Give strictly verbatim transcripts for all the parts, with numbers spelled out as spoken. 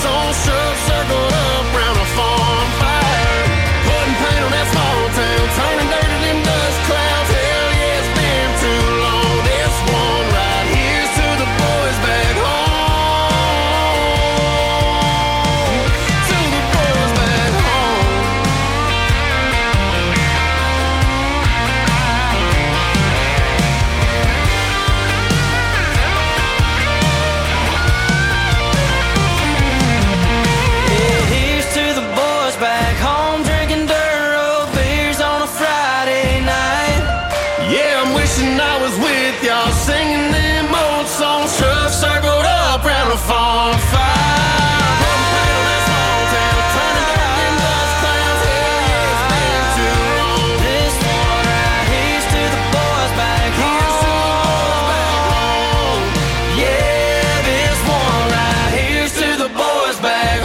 boats on shrubs circled up round a farm fire. Putting paint on that small town, turning dirt to them dust clouds. Hell yeah, it's been too long. This one right here's to the boys back home. To the boys back home. Yeah, here's to the boys back home, drinking dirt road beers on a Friday night. Yeah, I'm wishing I was with y'all, singing them old songs, shrubs circled up round a farm fire. Putting paint on that small town, turning dirt to them dust clouds. Hell yeah, it's been too long. This one right here's to the boys back Here's to the boys back home. home. Yeah, this one right here's to the boys back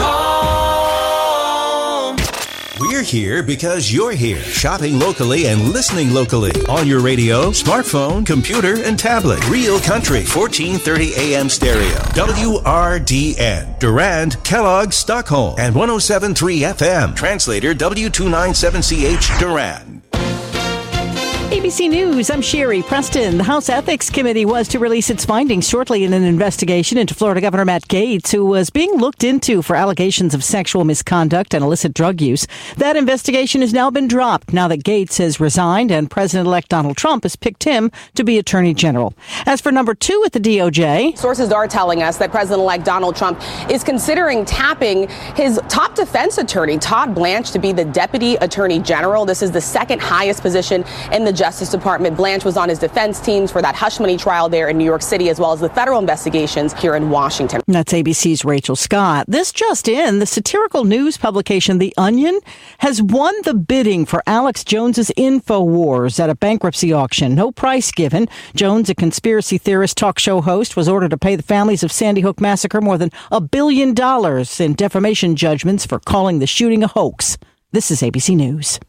home. We're here because you're here, shopping locally and listening locally. On your radio, smartphone, computer, and tablet. Real Country, fourteen thirty A M stereo. W R D N. Durand, Kellogg, Stockholm. And one oh seven point three F M. Translator W two ninety-seven C H, Durand. A B C News, I'm Sherry Preston. The House Ethics Committee was to release its findings shortly in an investigation into Florida Governor Matt Gaetz, who was being looked into for allegations of sexual misconduct and illicit drug use. That investigation has now been dropped now that Gaetz has resigned and President-elect Donald Trump has picked him to be Attorney General. As for number two at the D O J, sources are telling us that President-elect Donald Trump is considering tapping his top defense attorney, Todd Blanche, to be the Deputy Attorney General. This is the second highest position in the Justice Department. Blanche was on his defense teams for that hush money trial there in New York City, as well as the federal investigations here in Washington. That's A B C's Rachel Scott. This just in, the satirical news publication The Onion has won the bidding for Alex Jones's InfoWars at a bankruptcy auction. No price given. Jones, a conspiracy theorist talk show host, was ordered to pay the families of Sandy Hook massacre more than a billion dollars in defamation judgments for calling the shooting a hoax. This is A B C News.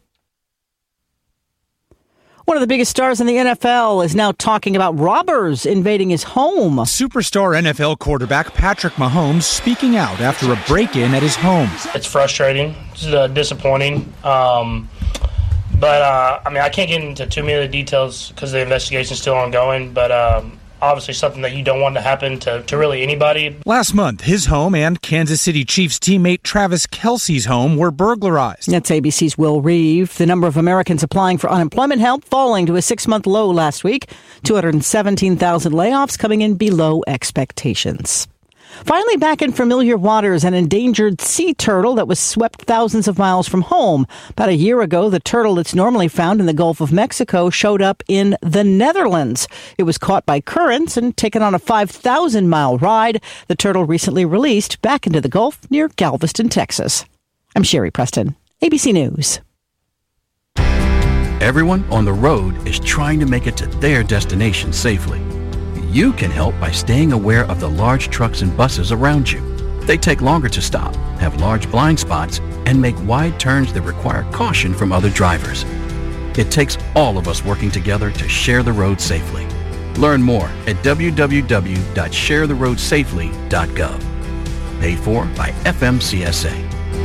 One of the biggest stars in the N F L is now talking about robbers invading his home. Superstar N F L quarterback Patrick Mahomes speaking out after a break-in at his home. It's frustrating. It's uh, disappointing. Um, but, uh, I mean, I can't get into too many of the details because the investigation is still ongoing. But um, obviously something that you don't want to happen to, to really anybody. Last month, his home and Kansas City Chiefs teammate Travis Kelce's home were burglarized. That's A B C's Will Reeve. The number of Americans applying for unemployment help falling to a six-month low last week. two hundred seventeen thousand layoffs coming in below expectations. Finally back in familiar waters, an endangered sea turtle that was swept thousands of miles from home. About a year ago, the turtle that's normally found in the Gulf of Mexico showed up in the Netherlands. It was caught by currents and taken on a five thousand mile ride. The turtle recently released back into the Gulf near Galveston, Texas. I'm Sherry Preston, A B C News. Everyone on the road is trying to make it to their destination safely. You can help by staying aware of the large trucks and buses around you. They take longer to stop, have large blind spots, and make wide turns that require caution from other drivers. It takes all of us working together to share the road safely. Learn more at w w w dot share the road safely dot gov. Paid for by F M C S A.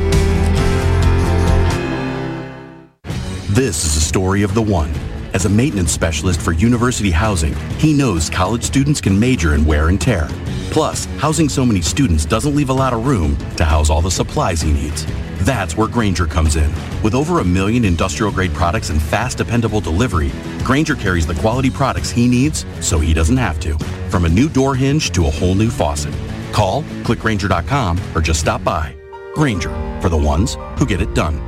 This is the story of the one. As a maintenance specialist for University Housing, he knows college students can major in wear and tear. Plus, housing so many students doesn't leave a lot of room to house all the supplies he needs. That's where Grainger comes in. With over a million industrial-grade products and fast, dependable delivery, Grainger carries the quality products he needs so he doesn't have to. From a new door hinge to a whole new faucet. Call, click Grainger dot com, or just stop by. Grainger, for the ones who get it done.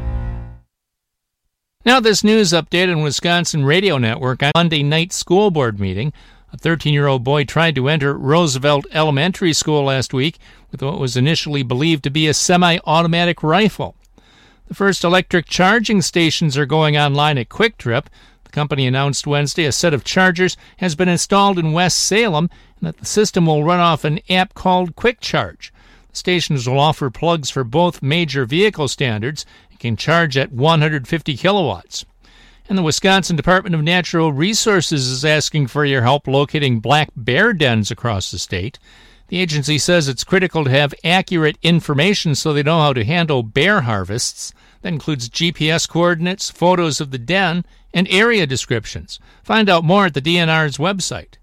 Now this news update on Wisconsin Radio Network. On Monday night school board meeting, a thirteen-year-old boy tried to enter Roosevelt Elementary School last week with what was initially believed to be a semi-automatic rifle. The first electric charging stations are going online at Quick Trip. The company announced Wednesday a set of chargers has been installed in West Salem and that the system will run off an app called Quick Charge. The stations will offer plugs for both major vehicle standards and can charge at one hundred fifty kilowatts. And the Wisconsin Department of Natural Resources is asking for your help locating black bear dens across the state. The agency says it's critical to have accurate information so they know how to handle bear harvests. That includes G P S coordinates, photos of the den, and area descriptions. Find out more at the D N R's website.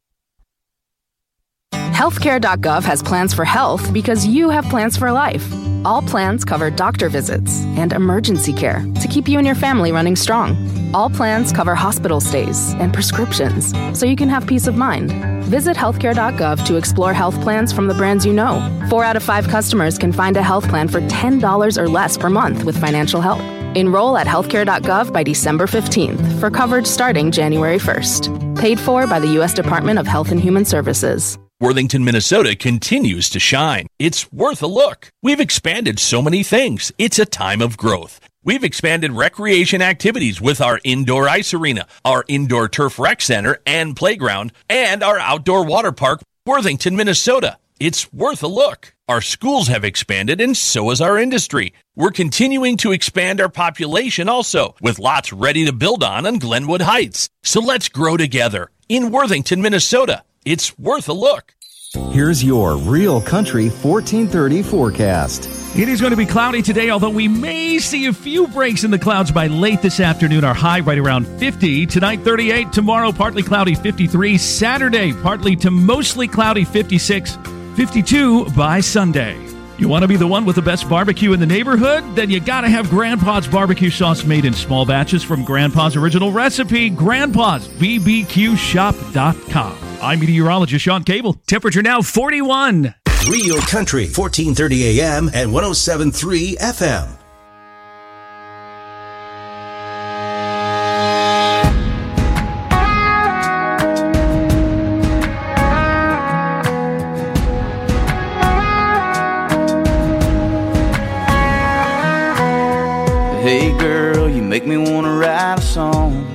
Healthcare dot gov has plans for health because you have plans for life. All plans cover doctor visits and emergency care to keep you and your family running strong. All plans cover hospital stays and prescriptions so you can have peace of mind. Visit healthcare dot gov to explore health plans from the brands you know. Four out of five customers can find a health plan for ten dollars or less per month with financial help. Enroll at healthcare dot gov by December fifteenth for coverage starting January first. Paid for by the U S Department of Health and Human Services. Worthington, Minnesota continues to shine. It's worth a look. We've expanded so many things. It's a time of growth. We've expanded recreation activities with our indoor ice arena, our indoor turf rec center and playground, and our outdoor water park, Worthington, Minnesota. It's worth a look. Our schools have expanded, and so has our industry. We're continuing to expand our population also, with lots ready to build on on Glenwood Heights. So let's grow together in Worthington, Minnesota. It's worth a look. Here's your Real Country fourteen thirty forecast. It is going to be cloudy today, although we may see a few breaks in the clouds by late this afternoon. Our high right around fifty. Tonight, thirty-eight. Tomorrow, partly cloudy, fifty-three. Saturday, partly to mostly cloudy, fifty-six. fifty-two by Sunday. You want to be the one with the best barbecue in the neighborhood? Then you got to have Grandpa's barbecue sauce made in small batches from Grandpa's original recipe, grandpas b b q shop dot com. I'm meteorologist Sean Cable. Temperature now forty-one. Real Country, fourteen thirty A M and one oh seven point three F M. Hey girl, you make me wanna write a song.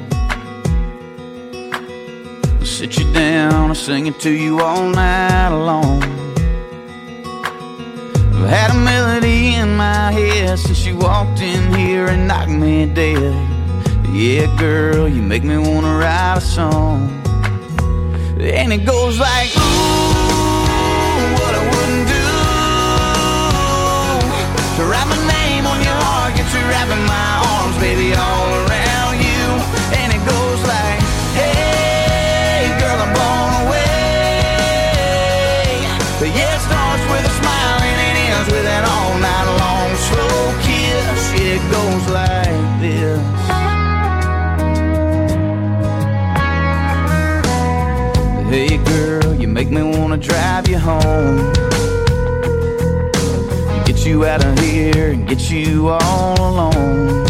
I'll sit you down and sing it to you all night long. I've had a melody in my head since you walked in here and knocked me dead. Yeah girl, you make me wanna write a song. And it goes like, ooh, what I wouldn't do to write my name on your heart, get you wrapping my arms, baby, all around you. And it goes like, hey, girl, I'm blown away. But yeah, it starts with a smile and it ends with an all night long slow kiss. Yeah, it goes like this. Hey, girl, you make me wanna drive you home. Get you out of here and get you all alone.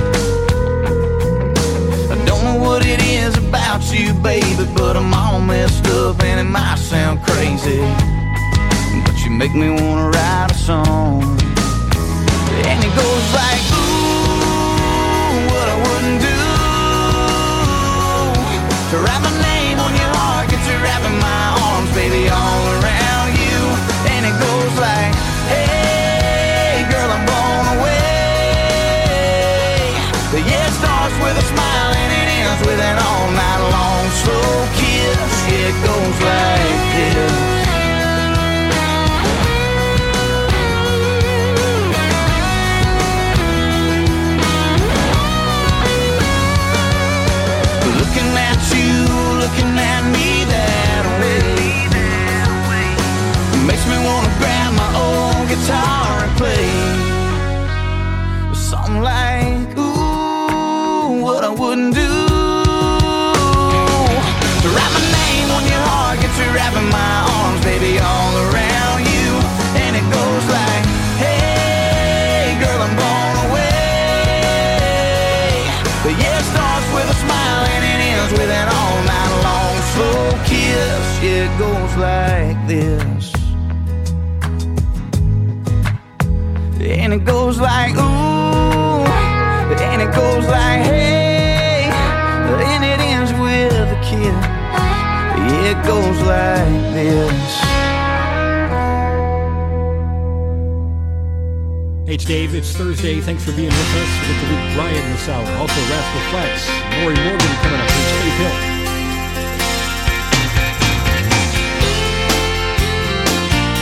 I don't know what it is about you, baby, but I'm all messed up and it might sound crazy, but you make me wanna write a song. And it goes like, ooh, what I wouldn't do to write my name on your heart, get you wrapping my arms, baby, all around you. And it goes like, hey, girl, I'm blown away. But yeah, it starts with a smile and it ends with an all night long slow kiss. Yeah, it goes like this. Looking at you, looking at me that way, makes me wanna grab my old guitar and play something like, ooh, what I wouldn't do to write my name on your heart, get you wrapping my arms, baby, all around you. And it goes like, hey, girl, I'm blown away. But yeah, it starts with a smile and it ends with an all night long slow kiss. Yeah, it goes like this. And it goes like, ooh, and it goes like, hey, and it ends with a kiss. Yeah, it goes like this. Hey, it's Dave. It's Thursday. Thanks for being with us. We'll get to Luke Bryan this hour. Also, Rascal Flatts, Lori Morgan coming up from Faith Hill.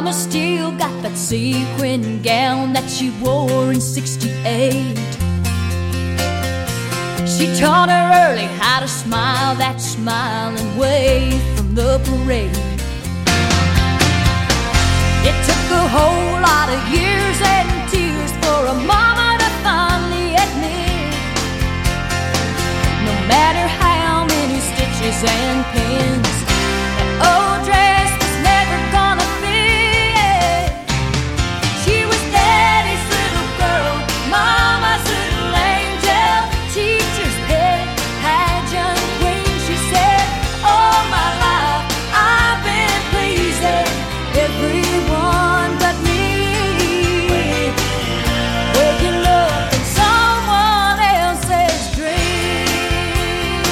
Mama still got that sequin gown that she wore in sixty-eight. She taught her early how to smile that smile and wave from the parade. It took a whole lot of years and tears for a mama to finally admit, no matter how many stitches and pins, that old dress was never gonna fit. She was Daddy's little girl, Mama's little angel, teacher's pet, pageant queen. She said, all my life I've been pleasing everyone but me. Waking up in someone else's dream.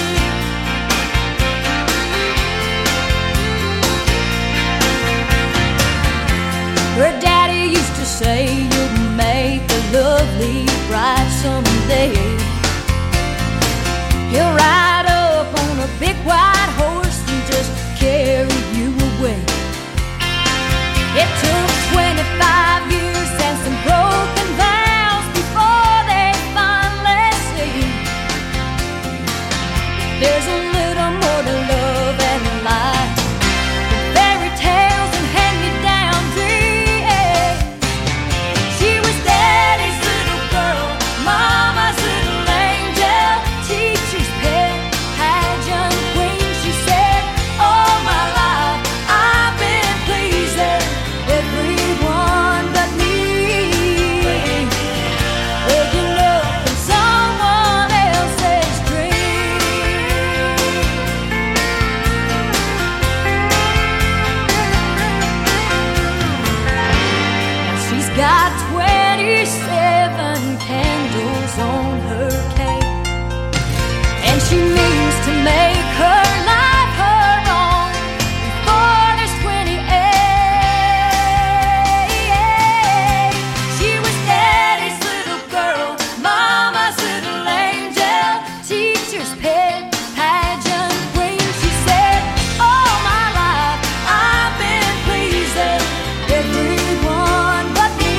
Her daddy used to say, you'll make a lovely bride someday. He'll ride up on a big white horse and just carry you away. It took twenty-five years and some broken vows before they finally say there's a little more to love and life than fairy tales and hand-me-down dreams. She was Daddy's little girl, Mama's little angel, teacher's pet, pageant queen. She said, all my life I've been pleasing everyone but me. Waking up in someone else's dream. Now she's got twenty-seven candles on her cake, and she means to make her life her own before there's twenty-eight. She was Daddy's little girl, Mama's little angel, teacher's pet, pageant queen. She said, all my life I've been pleasing everyone but me.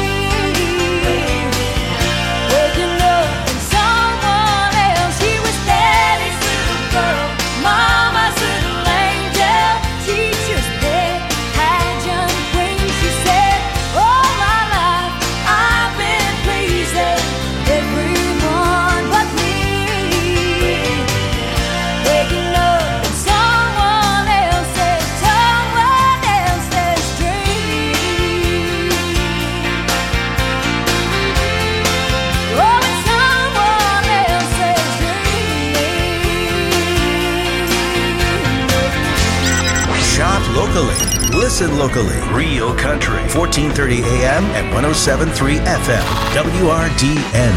Waking up in someone else. She was Daddy's little girl, Mama's little angel, teacher's pet, pageant queen. She said, all my life I've been pleasing everyone but me. Waking up in someone else's, someone else's dream. Oh, it's someone else's dream. Shop locally. Listen locally. Real Country. fourteen thirty A M and one oh seven point three F M. W R D N.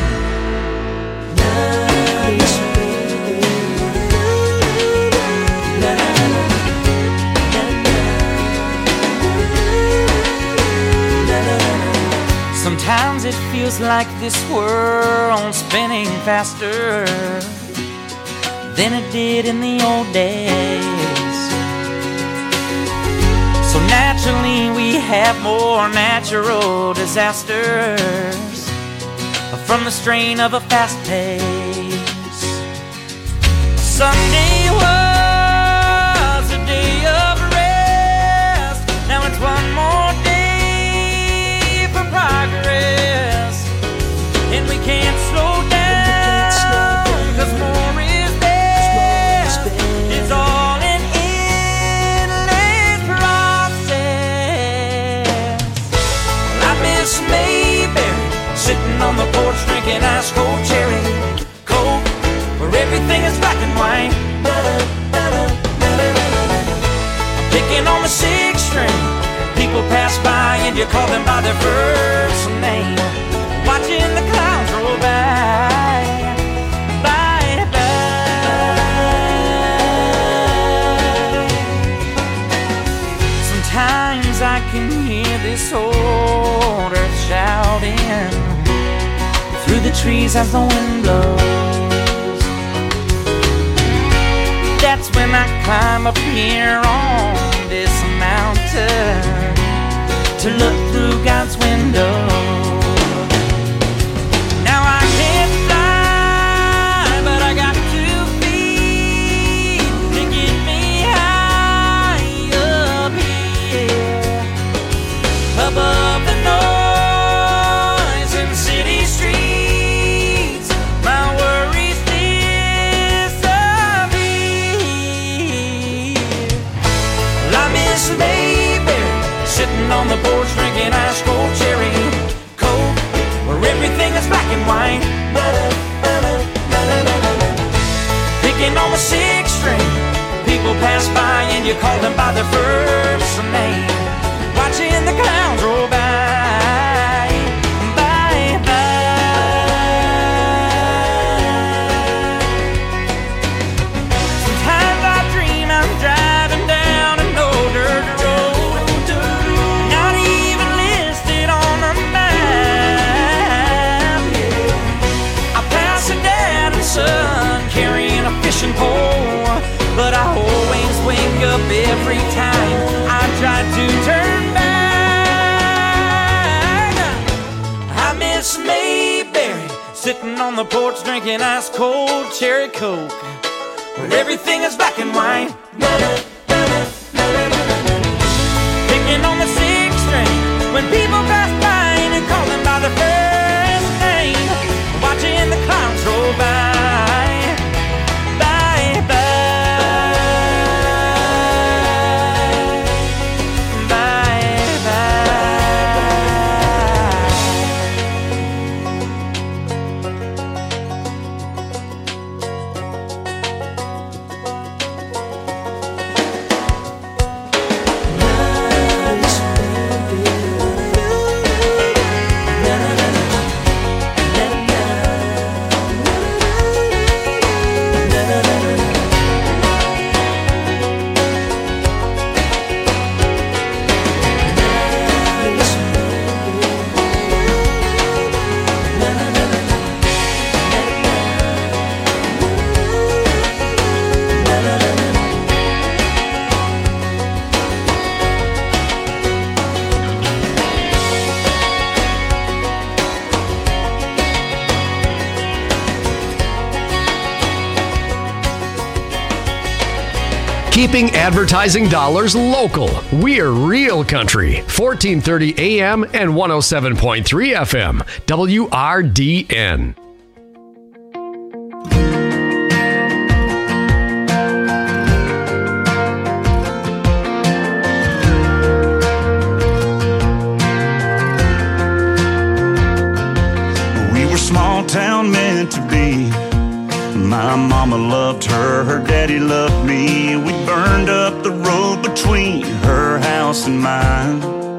Sometimes it feels like this world's spinning faster than it did in the old days. So naturally we have more natural disasters from the strain of a fast pace. Sunday was a day of rest. Now it's one more day for progress, and we can't slow down, 'cause more is best. It's all an endless process. Well, I miss Mayberry, sitting on the porch drinking ice cold cherry coke, where everything is black and white. Picking on the sixth string, people pass by and you call them by their first name. Watching the clouds roll by, by, by. Sometimes I can hear this old earth shouting through the trees as the wind blows. That's when I climb up here on this mountain to to look through God's window. Now I can't fly, but I got two feet to get me high up here, above the noise in the city streets. My worries disappear. Well, I miss baby sitting on the porch drinking ice cold cherry Coke, where everything is black and white. Picking on the sixth string, people pass by and you call them by their first name. Watching the clouds roll by, by, by. Sometimes I dream I'm driving down an old dirt road, not even listed on a map. I pass a dad and son carrying a fishing pole, but I always wake up every time I try to turn back. I miss Mayberry sitting on the porch drinking ice cold cherry Coke, where everything is black and white. Picking on the sixth string when people pass by and you call them by their first name. Watching the clouds roll by, by, by. Keeping advertising dollars local. We're Real Country, fourteen thirty A M and one oh seven point three F M, W R D N. We were small town meant to be. My mama loved her, her daddy loved me. We burned up the road between her house and mine.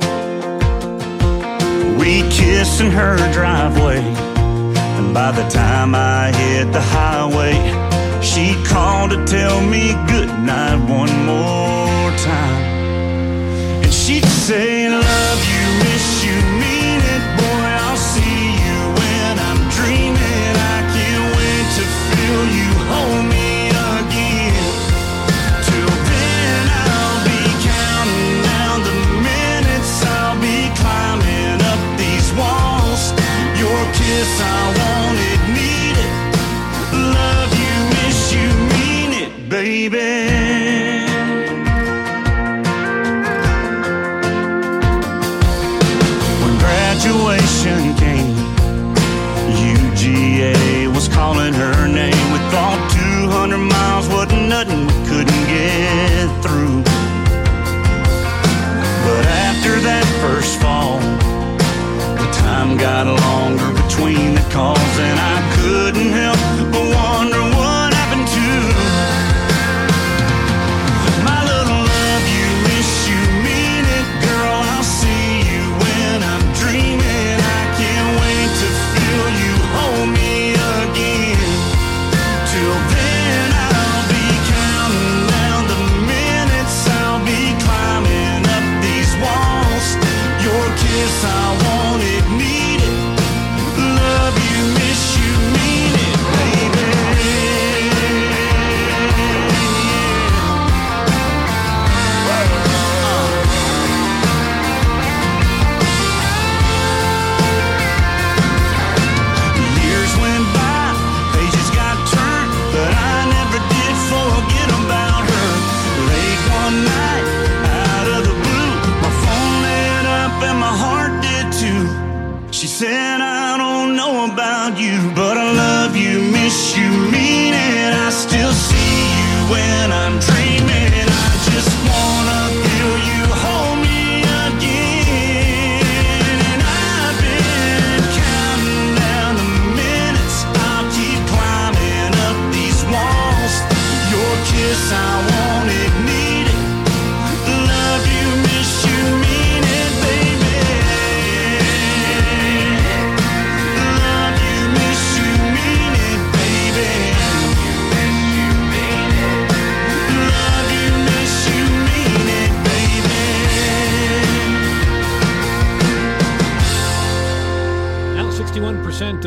We kissed in her driveway, and by the time I hit the highway, she'd call to tell me goodnight one more time. And she'd say, love you, miss you, mean it, boy, I'll see you when I'm dreaming. I can't wait to feel you hold me again. Till then I'll be counting down the minutes, I'll be climbing up these walls. Your kiss, I want it, need it. Love you, miss you, mean it, baby. When graduation came, U G A was calling her name. We thought two hundred miles wasn't nothing we couldn't get through. But after that first fall, the time got longer between the calls, and I couldn't help but wonder what happened to my little love you, miss you, mean it, girl, I'll see you when I'm dreaming. I can't wait to feel you hold me again. Till then I'll be counting down the minutes, I'll be climbing up these walls. Your kiss, I want it, need it. Love you, miss you, mean it.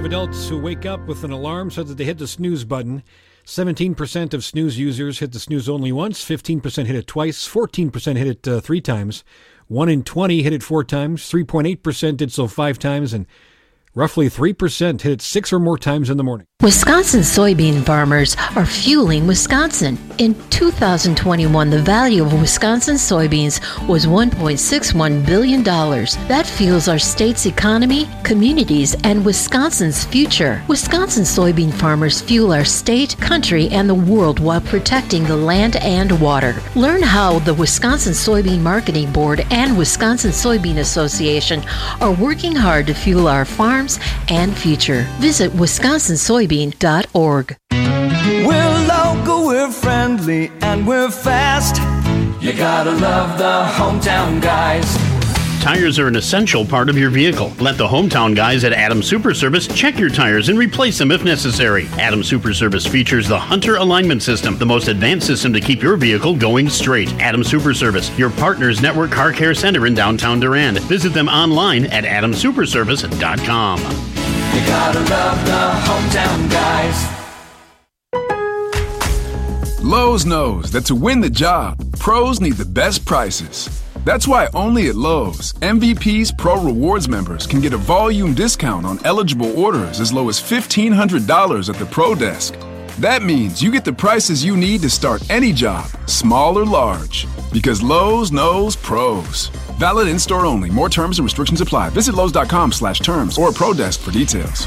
adults who wake up with an alarm said that they hit the snooze button. seventeen percent of snooze users hit the snooze only once, fifteen percent hit it twice, fourteen percent hit it uh, three times, one in twenty hit it four times, three point eight percent did so five times, and roughly three percent hit it six or more times in the morning. Wisconsin soybean farmers are fueling Wisconsin. In two thousand twenty-one, the value of Wisconsin soybeans was one point six one billion dollars. That fuels our state's economy, communities, and Wisconsin's future. Wisconsin soybean farmers fuel our state, country, and the world while protecting the land and water. Learn how the Wisconsin Soybean Marketing Board and Wisconsin Soybean Association are working hard to fuel our farms and future. Visit wisconsin soybean dot org. We're local, we're friendly, and we're fast. You gotta love the hometown guys. Tires are an essential part of your vehicle. Let the hometown guys at Adams Super Service check your tires and replace them if necessary. Adams Super Service features the Hunter Alignment System, the most advanced system to keep your vehicle going straight. Adams Super Service, your partner's network car care center in downtown Durand. Visit them online at adams super service dot com. You gotta love the hometown guys. Lowe's knows that to win the job, pros need the best prices. That's why only at Lowe's, M V P's Pro Rewards members can get a volume discount on eligible orders as low as fifteen hundred dollars at the Pro Desk. That means you get the prices you need to start any job, small or large. Because Lowe's knows pros. Valid in-store only. More terms and restrictions apply. Visit Lowe's.com slash terms or Pro Desk for details.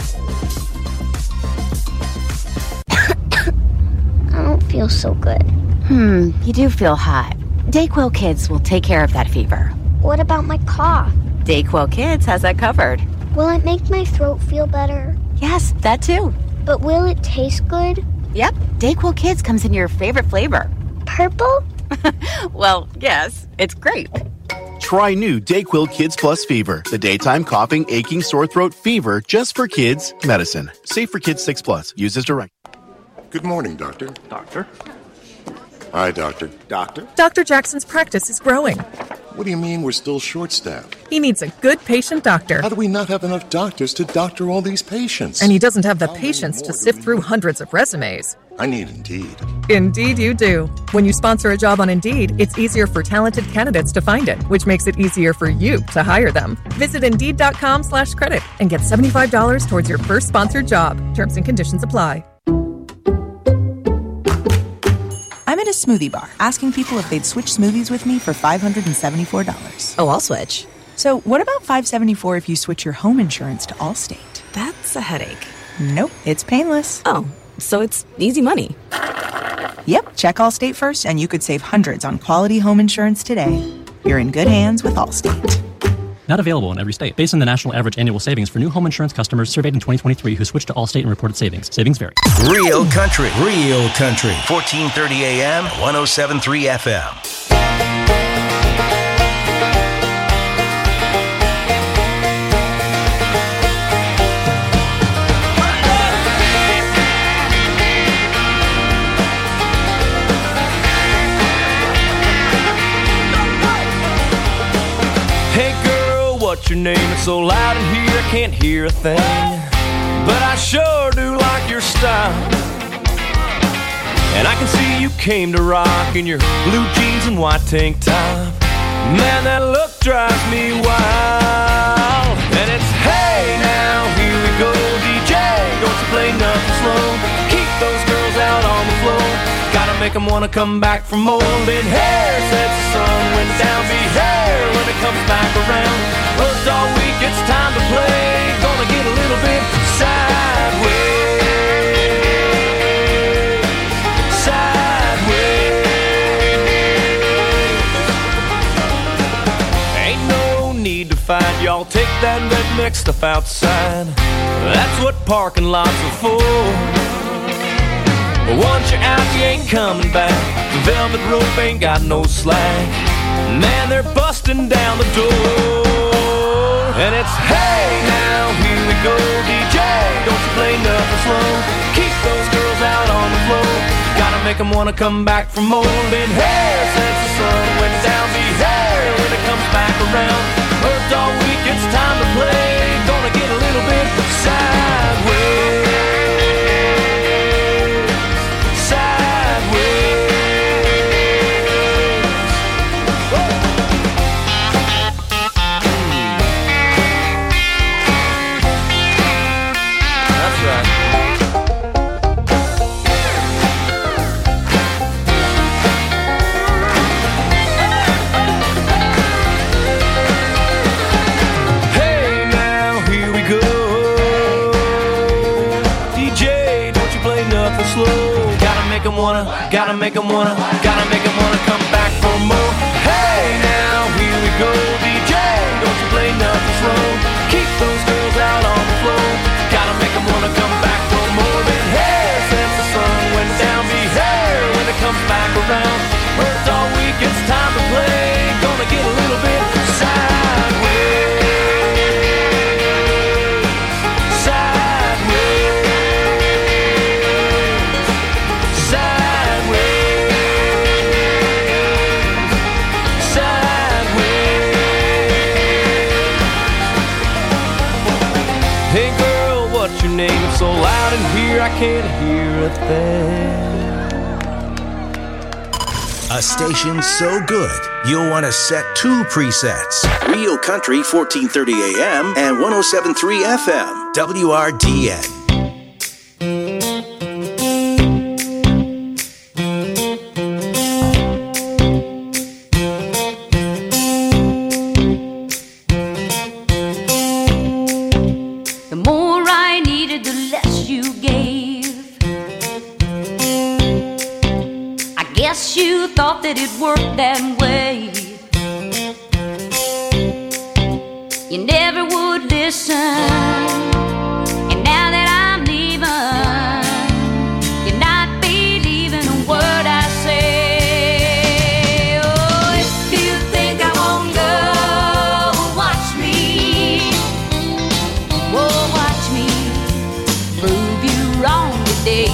I don't feel so good. Hmm, you do feel hot. Dayquil Kids will take care of that fever. What about my cough? Dayquil Kids has that covered. Will it make my throat feel better? Yes, that too. But will it taste good? Yep, Dayquil Kids comes in your favorite flavor. Purple? Well, yes, it's grape. Try new Dayquil Kids Plus Fever, the daytime coughing, aching, sore throat fever just for kids medicine. Safe for kids six plus. Use as directed. Good morning, Doctor. Doctor? Hi, Doctor. Doctor? Doctor Jackson's practice is growing. What do you mean we're still short-staffed? He needs a good patient doctor. How do we not have enough doctors to doctor all these patients? And he doesn't have the patience to sift through hundreds of resumes. I need Indeed. Indeed you do. When you sponsor a job on Indeed, it's easier for talented candidates to find it, which makes it easier for you to hire them. Visit Indeed.com slash credit and get seventy-five dollars towards your first sponsored job. Terms and conditions apply. I'm at a smoothie bar, asking people if they'd switch smoothies with me for five hundred seventy-four dollars. Oh, I'll switch. So what about five hundred seventy-four dollars if you switch your home insurance to Allstate? That's a headache. Nope, it's painless. Oh, so it's easy money. Yep, check Allstate first and you could save hundreds on quality home insurance today. You're in good hands with Allstate. Not available in every state. Based on the national average annual savings for new home insurance customers surveyed in twenty twenty-three who switched to Allstate and reported savings. Savings vary. Real country, real country. fourteen thirty A M, one oh seven point three F M. What's your name? It's so loud in here I can't hear a thing. But I sure do like your style. And I can see you came to rock in your blue jeans and white tank top. Man, that look drives me wild. And it's hey now, here we go, D J. Don't you play nothing slow. Keep those girls out on the floor. Gotta make them wanna come back for more. Been hair since the sun went down. Be hair when it comes back around. Worked all week, it's time to play. Gonna get a little bit sideways. Sideways. Ain't no need to fight, y'all. Take that redneck stuff outside. That's what parking lots are for. But once you're out, you ain't coming back. The velvet rope ain't got no slack. Man, they're busting down the door. And it's hey now, here we go, D J. Don't you play nothing slow. Keep those girls out on the floor. Gotta make them wanna come back for more. Been hair since the sun went down. Be hair when it comes back around. Worked all week, it's time to play. Gonna get a little bit sad. wanna, gotta make them wanna, gotta make them wanna come back for more. Hey now, here we go, D J, don't you play nothing slow. Keep those girls out on the floor. Gotta make them wanna come back for more than hair. Since the sun went down, be hair when it comes back around. Worked all week, it's time to play. Gonna get a little bit sideways. Name it so loud in here I can't hear a thing. A station so good you'll want to set two presets: Real Country fourteen thirty A M and one oh seven point three F M W R D N. Thought that it worked that way. You never would listen. And now that I'm leaving, you're not believing a word I say. Oh, if you think I won't go, watch me. Oh, watch me prove you wrong today.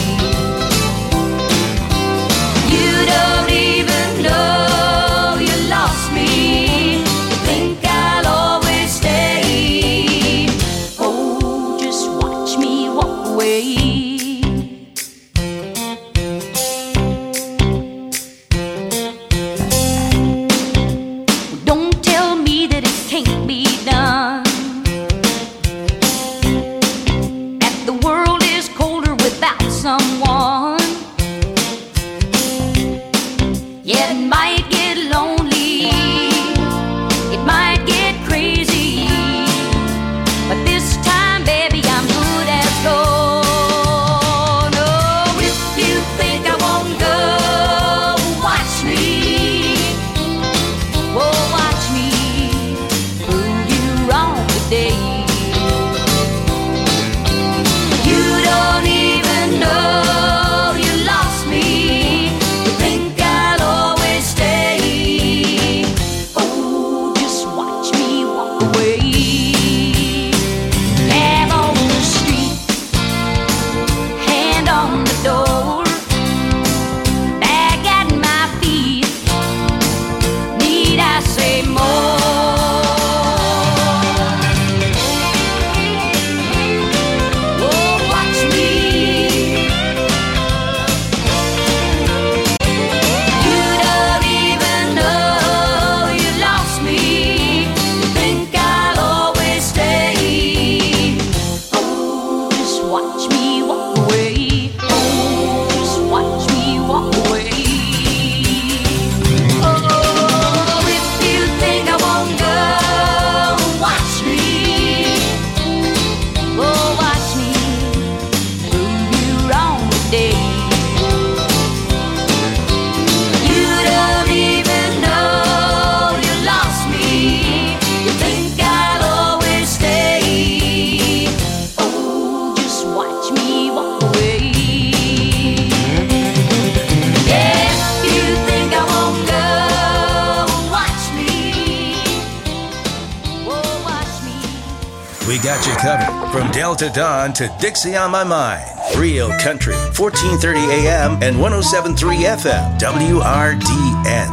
Got you covered from Delta Dawn to Dixie on My Mind. Real Country, fourteen thirty A M and one oh seven point three F M, W R D N.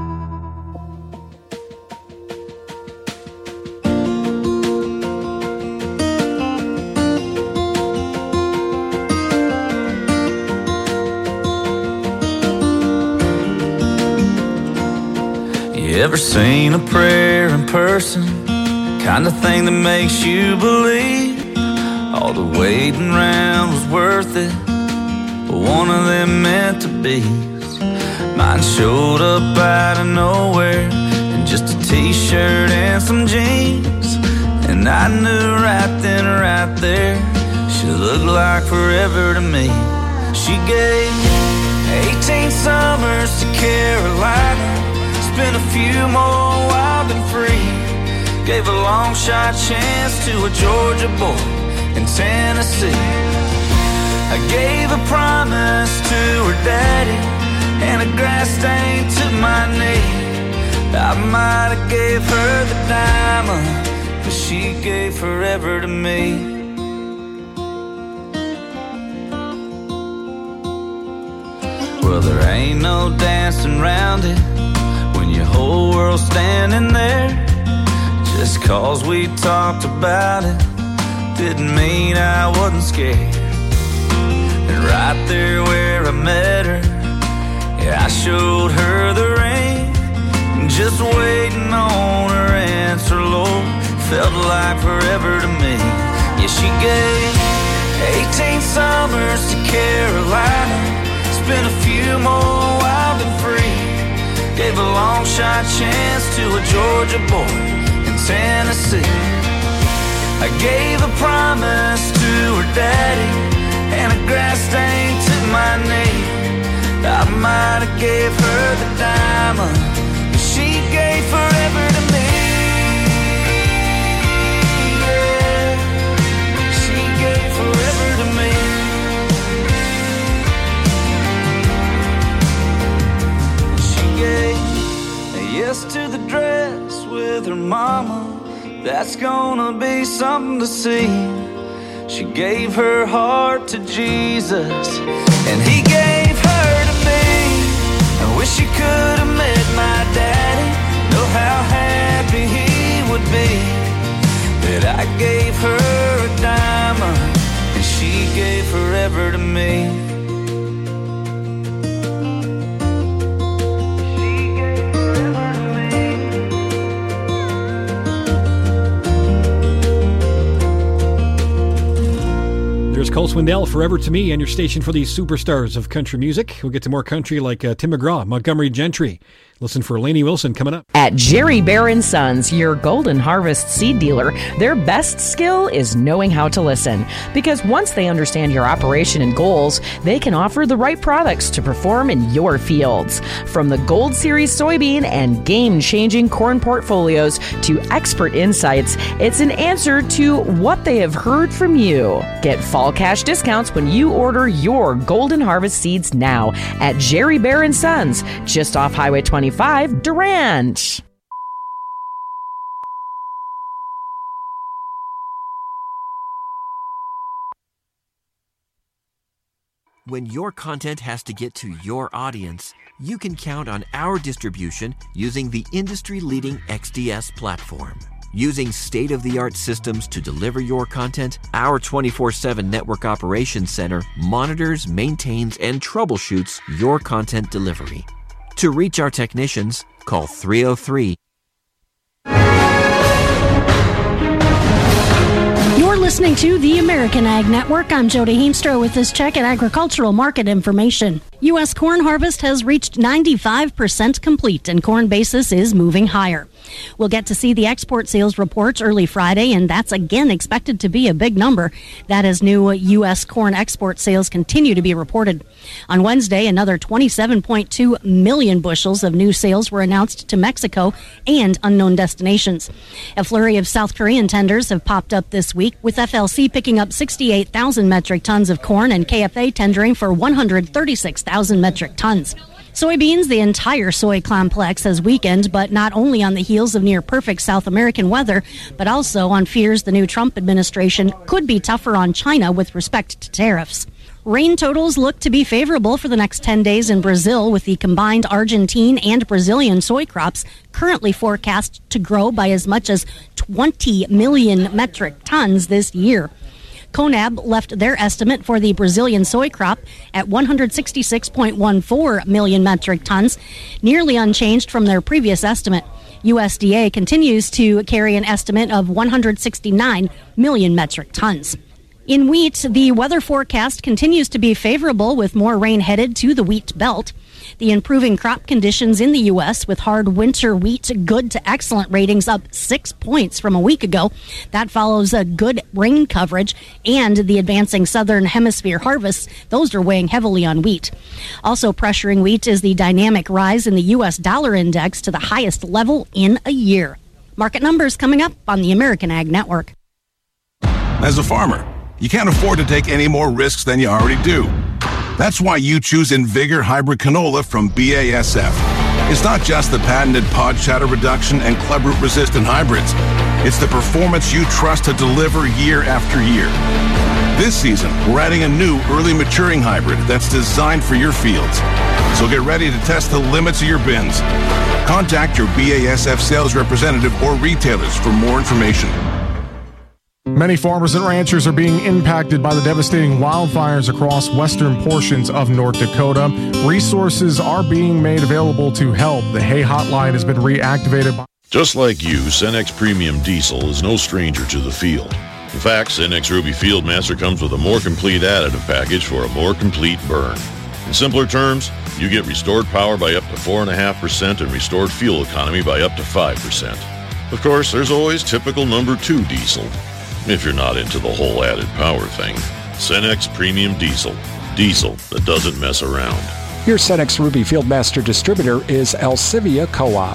You ever seen a prayer in person? Kind of thing that makes you believe all the waiting around was worth it, but one of them meant to be. Mine showed up out of nowhere in just a t-shirt and some jeans, and I knew right then, right there, she looked like forever to me. She gave Eighteen summers to Carolina, spent a few more wild and free. Gave a long shot chance to a Georgia boy in Tennessee. I gave a promise to her daddy and a grass stain to my knee. I might have gave her the diamond, but she gave forever to me. Well, there ain't no dancing around it when your whole world's standing there. Just cause we talked about it didn't mean I wasn't scared. And right there where I met her, yeah, I showed her the ring. Just waiting on her answer, Lord, felt like forever to me. Yeah, she gave eighteen summers to Carolina, spent a few more wild and free. Gave a long shot chance to a Georgia boy in Tennessee. I gave a promise to her daddy and a grass stain to my knee. I might have gave her the diamond, but she gave forever to me. Yeah, she gave forever to me. She gave a yes to the dress with her mama. That's gonna be something to see. She gave her heart to Jesus, and he gave her to me. I wish you could have met my daddy, know how happy he would be that I gave her a diamond and she gave forever to me. There's Cole Swindell, Forever to Me, and your station for these superstars of country music. We'll get to more country like uh, Tim McGraw, Montgomery Gentry. Listen for Lainey Wilson coming up. At Jerry Bear and Sons, your Golden Harvest seed dealer, their best skill is knowing how to listen. Because once they understand your operation and goals, they can offer the right products to perform in your fields. From the Gold Series soybean and game-changing corn portfolios to expert insights, it's an answer to what they have heard from you. Get fall cash discounts when you order your Golden Harvest seeds now at Jerry Bear and Sons, just off Highway twenty-five, Durant. When your content has to get to your audience, you can count on our distribution using the industry-leading X D S platform. Using state-of-the-art systems to deliver your content, our twenty-four seven Network Operations Center monitors, maintains, and troubleshoots your content delivery. To reach our technicians, call three oh three. You're listening to the American Ag Network. I'm Jody Heemstra with this check at agricultural market information. U S corn harvest has reached ninety-five percent complete and corn basis is moving higher. We'll get to see the export sales reports early Friday, and that's again expected to be a big number. That as new U S corn export sales continue to be reported. On Wednesday, another twenty-seven point two million bushels of new sales were announced to Mexico and unknown destinations. A flurry of South Korean tenders have popped up this week, with F L C picking up sixty-eight thousand metric tons of corn and K F A tendering for one hundred thirty-six thousand metric tons. Soybeans, the entire soy complex has weakened, but not only on the heels of near-perfect South American weather, but also on fears the new Trump administration could be tougher on China with respect to tariffs. Rain totals look to be favorable for the next ten days in Brazil, with the combined Argentine and Brazilian soy crops currently forecast to grow by as much as twenty million metric tons this year. CONAB left their estimate for the Brazilian soy crop at one hundred sixty-six point one four million metric tons, nearly unchanged from their previous estimate. U S D A continues to carry an estimate of one hundred sixty-nine million metric tons. In wheat, the weather forecast continues to be favorable with more rain headed to the wheat belt. The improving crop conditions in the U S with hard winter wheat good to excellent ratings up six points from a week ago. That follows a good rain coverage and the advancing southern hemisphere harvests. Those are weighing heavily on wheat. Also pressuring wheat is the dynamic rise in the U S dollar index to the highest level in a year. Market numbers coming up on the American Ag Network. As a farmer, you can't afford to take any more risks than you already do. That's why you choose Invigor Hybrid Canola from B A S F. It's not just the patented pod shatter reduction and club root resistant hybrids. It's the performance you trust to deliver year after year. This season, we're adding a new early maturing hybrid that's designed for your fields. So get ready to test the limits of your bins. Contact your B A S F sales representative or retailers for more information. Many farmers and ranchers are being impacted by the devastating wildfires across western portions of North Dakota. Resources are being made available to help. The Hay Hotline has been reactivated. By- Just like you, Cenex Premium Diesel is no stranger to the field. In fact, Cenex Ruby Fieldmaster comes with a more complete additive package for a more complete burn. In simpler terms, you get restored power by up to four point five percent and restored fuel economy by up to five percent. Of course, there's always typical number two diesel. If you're not into the whole added power thing, Cenex Premium Diesel. Diesel that doesn't mess around. Your Cenex Ruby Fieldmaster distributor is Alcivia Co-op.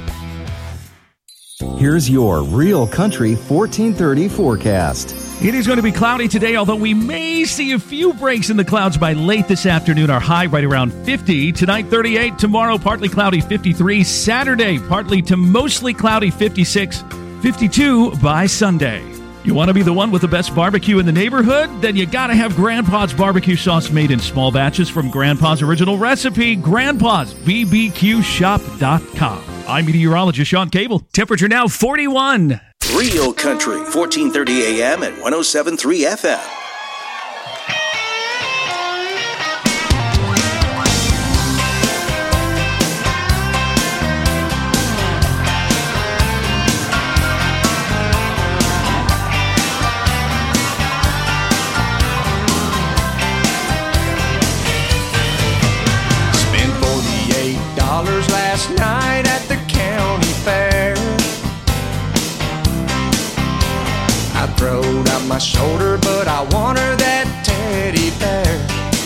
Here's your Real Country fourteen thirty forecast. It is going to be cloudy today, although we may see a few breaks in the clouds by late this afternoon. Our high right around fifty. Tonight, thirty-eight. Tomorrow, partly cloudy, fifty-three. Saturday, partly to mostly cloudy, fifty-six. fifty-two by Sunday. You want to be the one with the best barbecue in the neighborhood? Then you got to have Grandpa's barbecue sauce made in small batches from Grandpa's original recipe, grandpas b b q shop dot com. I'm meteorologist Sean Cable. Temperature now forty-one. Real Country, fourteen thirty a m and one oh seven point three F M. Last night at the county fair, I throwed out my shoulder, but I want her that teddy bear.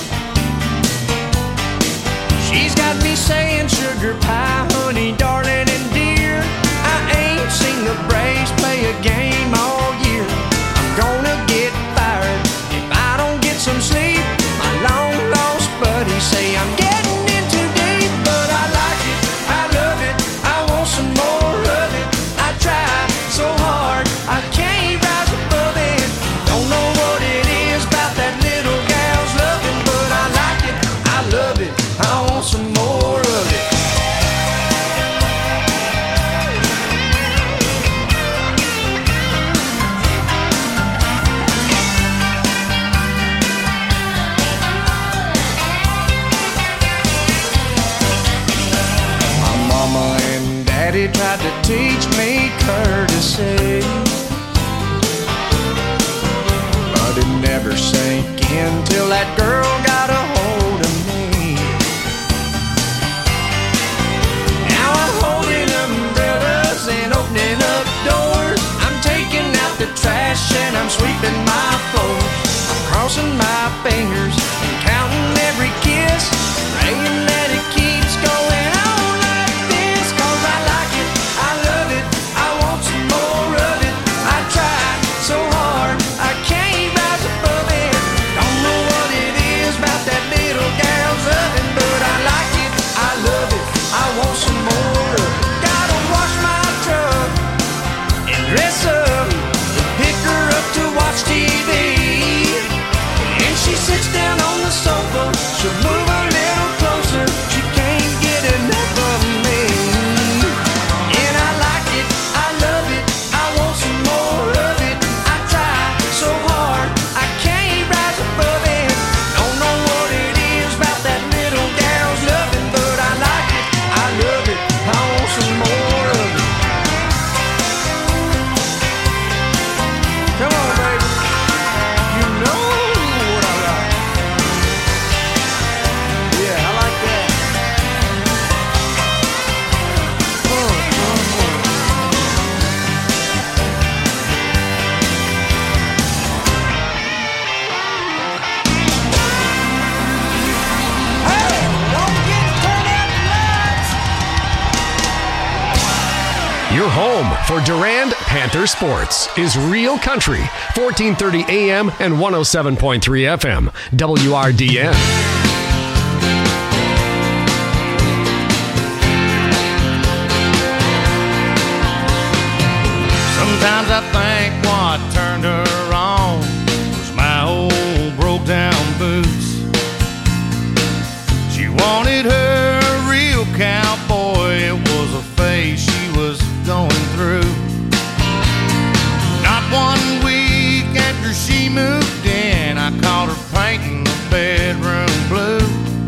She's got me saying sugar pie, honey, darling, and dear. I ain't seen the Braves play a game all year. I'm gonna get fired if I don't get some sleep. My long lost buddies say I'm getting in too deep, but I like it. I love it, I want some more of it. I try so hard, I can't rise above it. Don't know what it is about that little gal's loving, but I like it, I love it, I want some more of it. My mama and daddy tried to teach me courtesy, but it never sank in till that girl got a hold of me. Now I'm holding umbrellas and opening up doors. I'm taking out the trash and I'm sweeping my floors. I'm crossing my fingers and counting every kiss, praying that it keeps going on like this. Cause I like it, I love it, I want some more of it. I tried so hard, I can't rise above it. Don't know what it is about that little gal's oven, but I like it, I love it, I want some more of it. Gotta wash my truck and dress up and pick her up to watch T V. Your home for Durand Panther sports is Real Country, fourteen thirty A M and one oh seven point three F M, W R D N. Sometimes I think what turned her on was my old broke down boots. She wanted her a real cowboy, it was a phase she was going through. Not one week after she moved in, I caught her painting the bedroom blue.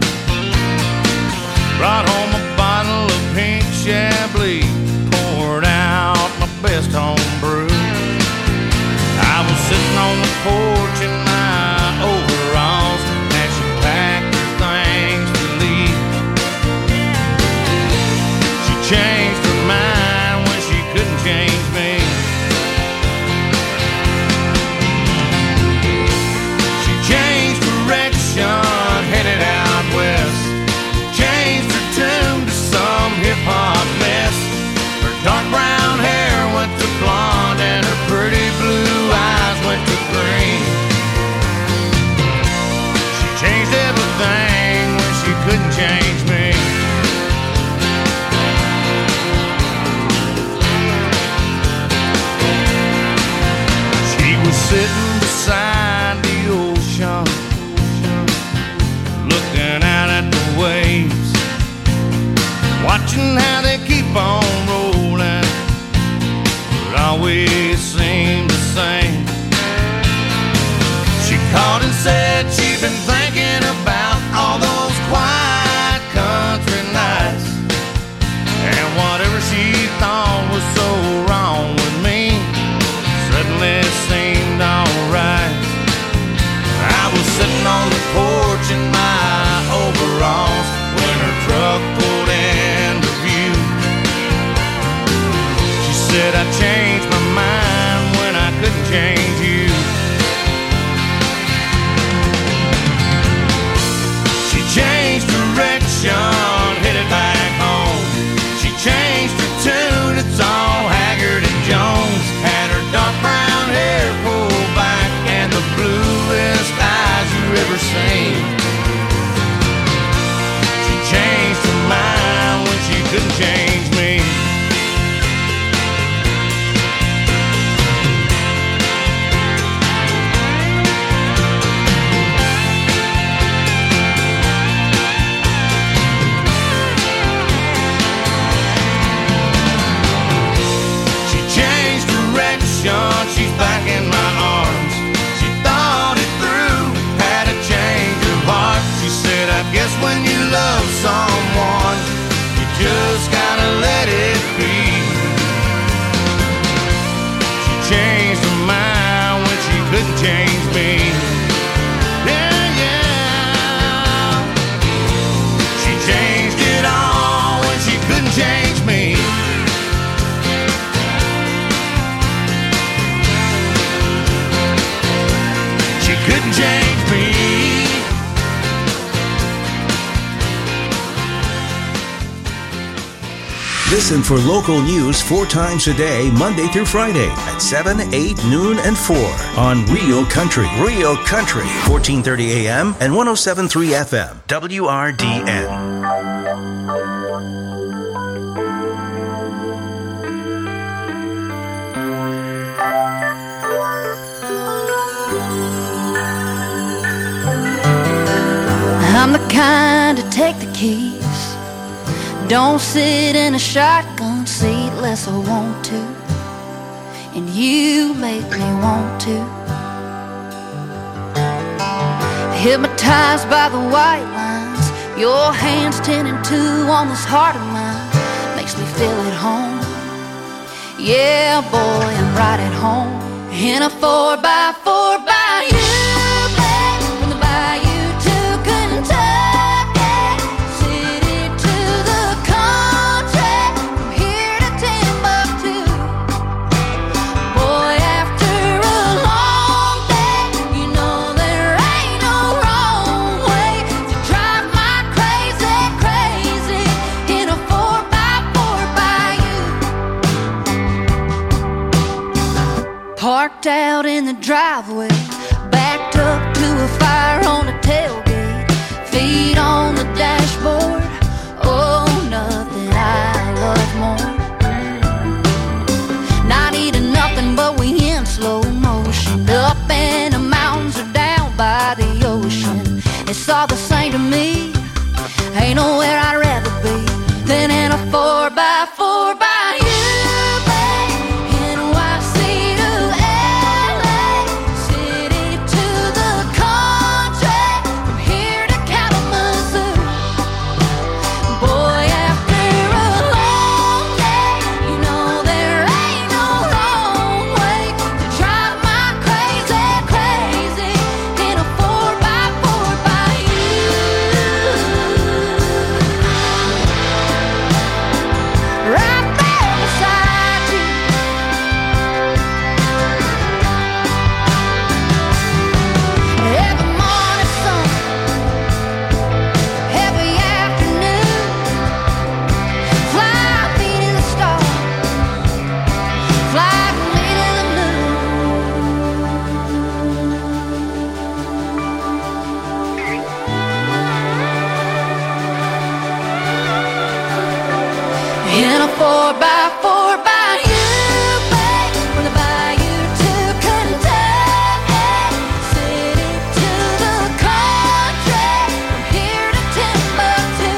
Brought home a bottle of pink Chablis, poured out my best home brew. I was sitting on the porch in my overalls as she packed her things to leave. She changed her mind when she couldn't change me. She changed direction, headed out west. Changed her tune to some hip-hop mess. Her dark brown hair went to blonde and her pretty blue eyes went to green. She changed everything when she couldn't change me. She was sitting beside the ocean, looking out at the waves, watching how they keep on rolling, but always seem the same. She called and said she'd been thinking about all those quiet country nights, and whatever she thought was so wrong with me suddenly seemed alright. I was sitting on the porch in my overalls when her truck pulled into view. She said I changed my mind when I couldn't change you. She changed direction, headed back home. She changed her tune, it's all Haggard and Jones. Had her dark brown hair pulled back and the bluest eyes you ever seen. She changed her mind when she couldn't change me. She's back in my arms. She thought it through, had a change of heart. She said, I guess when you love someone, you just gotta let it be. She changed her mind when she couldn't change me. Yeah, yeah. She changed it all when she couldn't change me. Couldn't change me. Listen for local news four times a day, Monday through Friday at seven, eight, noon, and four on Real Country. Real Country, fourteen thirty A M and one oh seven point three F M, W R D N. I'm the kind to take the keys, don't sit in a shotgun seat unless I want to, and you make me want to. Hypnotized by the white lines, your hands ten and two on this heart of mine, makes me feel at home. Yeah, boy, I'm right at home in a four by four by you. parked out in the driveway, backed up to a fire on the tailgate, feet on the dashboard. Oh, nothing I love more. Not eating nothing, but we in slow motion, up in the mountains or down by the ocean. It's all the same to me. Ain't nowhere I'd rather be than in a four by four by you. In a four by four by you, babe, from the bayou to Kentucky, city to the country, from here to Timbuktu.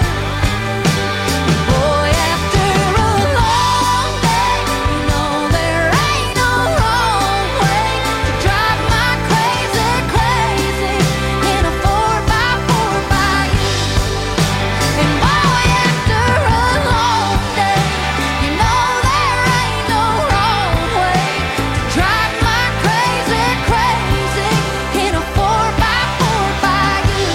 Boy, after a long day, you know there ain't no wrong way to drive my crazy, crazy in a four by four by you. And boy, after a long day, you know there ain't no wrong way to drive my crazy, crazy in a four by four by you.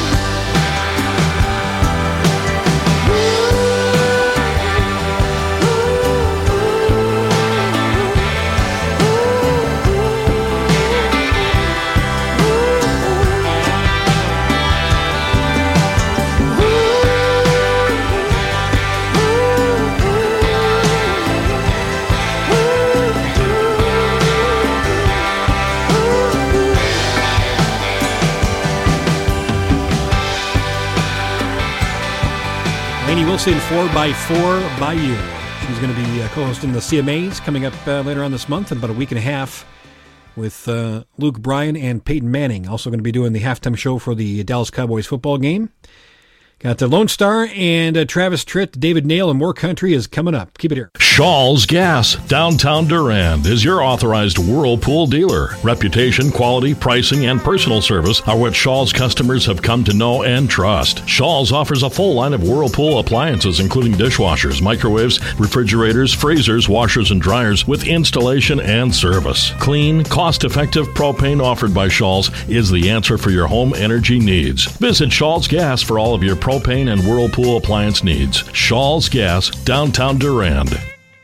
Lainey Wilson, four by four by you. She's going to be uh, co-hosting the C M As coming up uh, later on this month in about a week and a half with uh, Luke Bryan and Peyton Manning. Also going to be doing the halftime show for the Dallas Cowboys football game. Got the Lone Star and uh, Travis Tritt, David Nail, and more country is coming up. Keep it here. Shaw's Gas, downtown Durand, is your authorized Whirlpool dealer. Reputation, quality, pricing, and personal service are what Shaw's customers have come to know and trust. Shaw's offers a full line of Whirlpool appliances, including dishwashers, microwaves, refrigerators, freezers, washers, and dryers with installation and service. Clean, cost-effective propane offered by Shaw's is the answer for your home energy needs. Visit Shaw's Gas for all of your propane and Whirlpool appliance needs. Shaw's Gas, downtown Durand.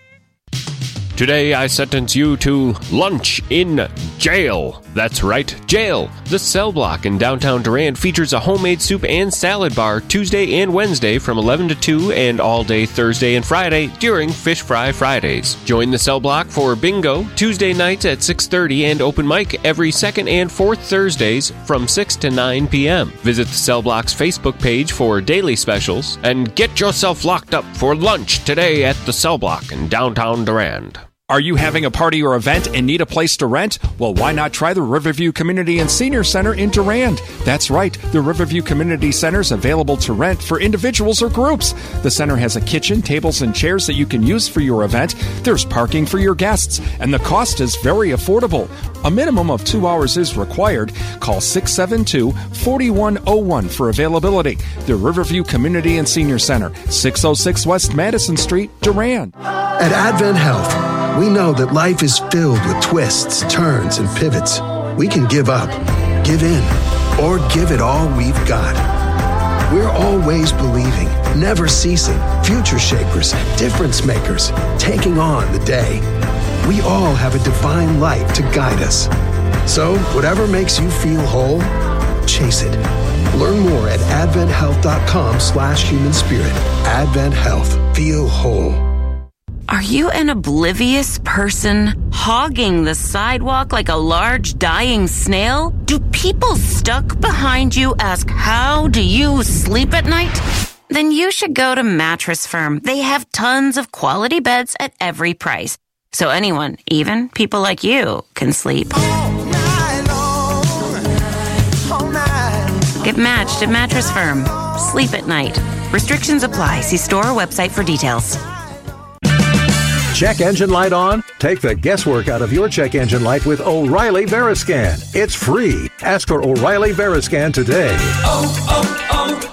Today I sentence you to lunch in jail. That's right, jail. The Cell Block in downtown Durand features a homemade soup and salad bar Tuesday and Wednesday from eleven to two and all day Thursday and Friday during Fish Fry Fridays. Join the Cell Block for bingo Tuesday nights at six thirty and open mic every second and fourth Thursdays from six to nine p.m. Visit the Cell Block's Facebook page for daily specials and get yourself locked up for lunch today at the Cell Block in downtown Durand. Are you having a party or event and need a place to rent? Well, why not try the Riverview Community and Senior Center in Durand? That's right, the Riverview Community Center is available to rent for individuals or groups. The center has a kitchen, tables, and chairs that you can use for your event. There's parking for your guests, and the cost is very affordable. A minimum of two hours is required. Call six seven two, four one zero one for availability. The Riverview Community and Senior Center, six oh six West Madison Street, Durand. At Advent Health, we know that life is filled with twists, turns, and pivots. We can give up, give in, or give it all we've got. We're always believing, never ceasing, future shapers, difference makers, taking on the day. We all have a divine light to guide us. So, whatever makes you feel whole, chase it. Learn more at adventhealth.com slash human spirit. Advent Health. Feel whole. Are you an oblivious person hogging the sidewalk like a large dying snail? Do people stuck behind you ask, how do you sleep at night? Then you should go to Mattress Firm. They have tons of quality beds at every price. So anyone, even people like you, can sleep. Get matched at Mattress Firm. Sleep at night. Restrictions apply. See store or website for details. Check engine light on? Take the guesswork out of your check engine light with O'Reilly Veriscan. It's free. Ask for O'Reilly Veriscan today. Oh,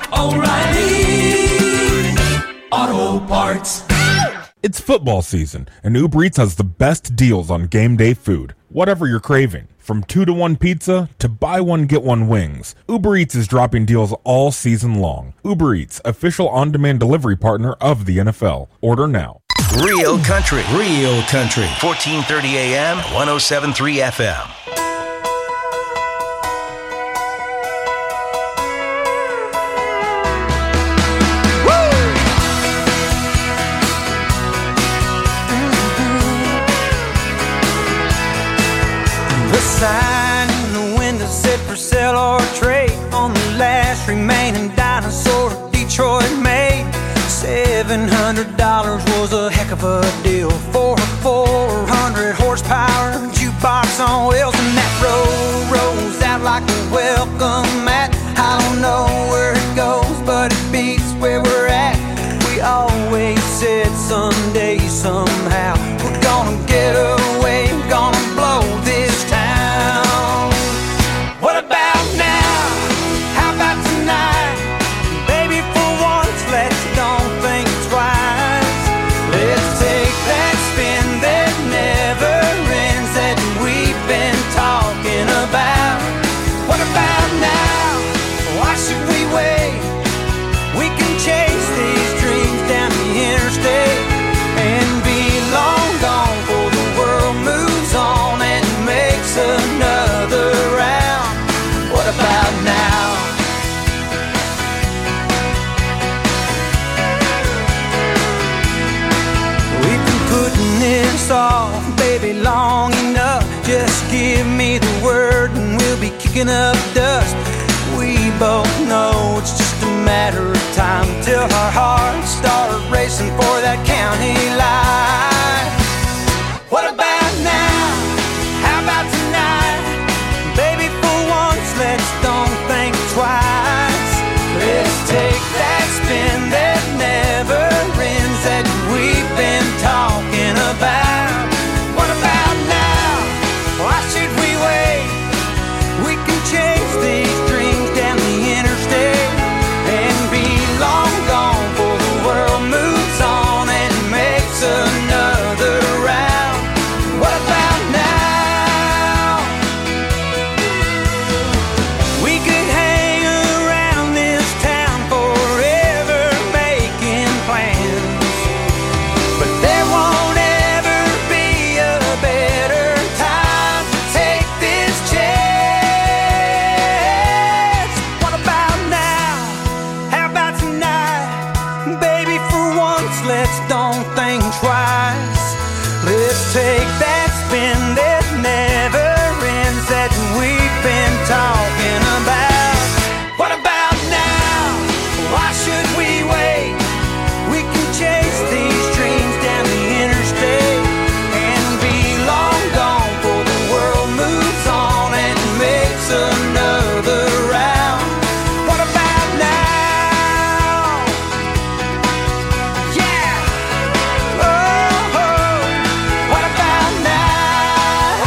oh, oh, O'Reilly Auto Parts. It's football season, and Uber Eats has the best deals on game day food. Whatever you're craving, from two to one pizza to buy one get one wings, Uber Eats is dropping deals all season long. Uber Eats, official on-demand delivery partner of the N F L. Order now. Real country, real country. fourteen thirty A M, one oh seven point three F M. Sign in the window said for sale or trade on the last remaining dinosaur Detroit made. Seven hundred dollars was a heck of a deal for a four hundred horsepower jukebox on wheels, and that road rolls out like a welcome mat. I don't know where it goes, but it beats where we're at. We always said someday, somehow, we're gonna get away, gonna blow this town. What about now? How about tonight? Baby, for once, let's don't think twice. Let's take that spin that never ends that we've been talking about. What about now? Why should we wait? We can chase these dreams down the interstate and be long gone before the world moves on and makes another round. What about now? We've been putting this off, baby, long enough. Just give me the word and we'll be kicking up dust. We both know it's just a matter of time till our hearts start racing for that county line. What about now? How about tonight? Baby, for once, let's don't think twice. Let's take that spin that never ends that we've been talking about. What about now? Why should we wait? We can chase these dreams down the interstate and be long gone before the world moves on and makes another round. What about now? We could hang around this town forever making plans, but there won't ever be a better time to take this chance. What about now? How about tonight? Baby, for once, let's don't think twice. Let's take that spin that never ends that we've been talking about. What about now? Why should we wait? We can chase these dreams down the interstate and be long gone before the world moves on and makes another round. What about now? Yeah! Oh, oh. What about now?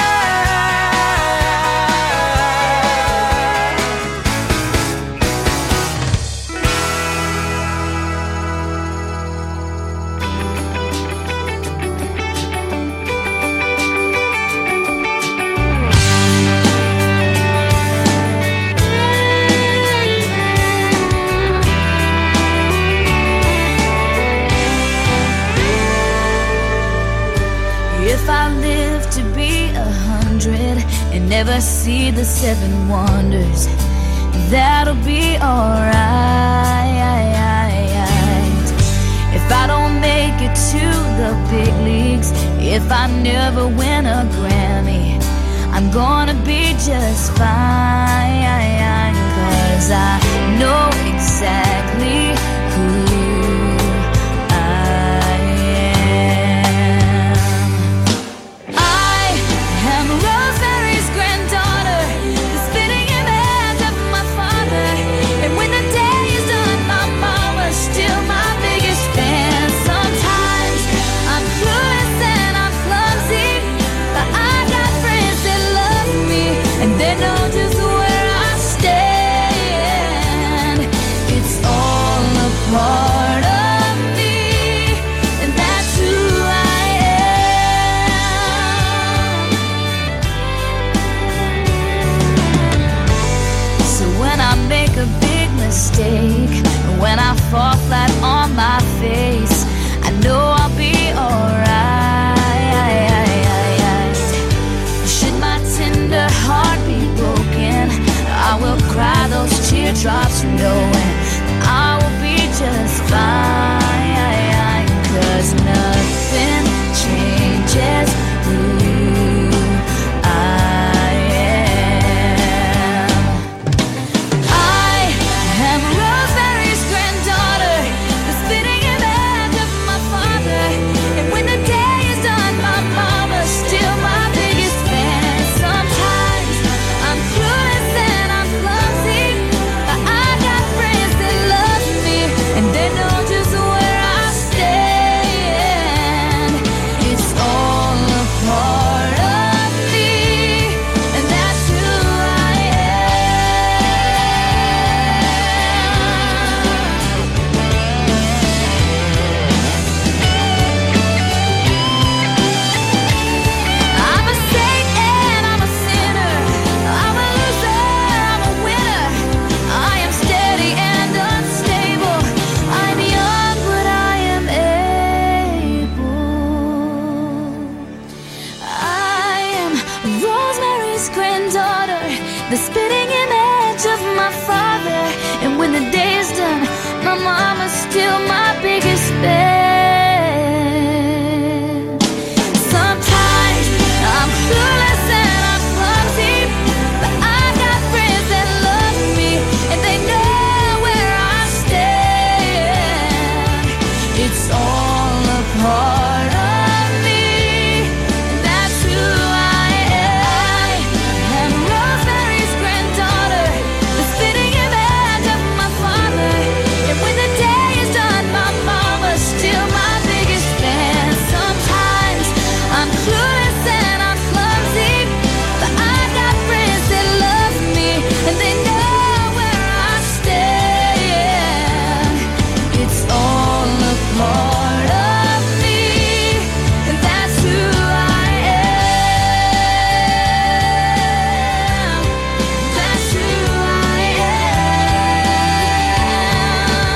If I live to be a hundred and never see the seven wonders, that'll be alright. If I don't make it to the big leagues. If I never win a Grammy, I'm gonna be just fine, 'cause I know exactly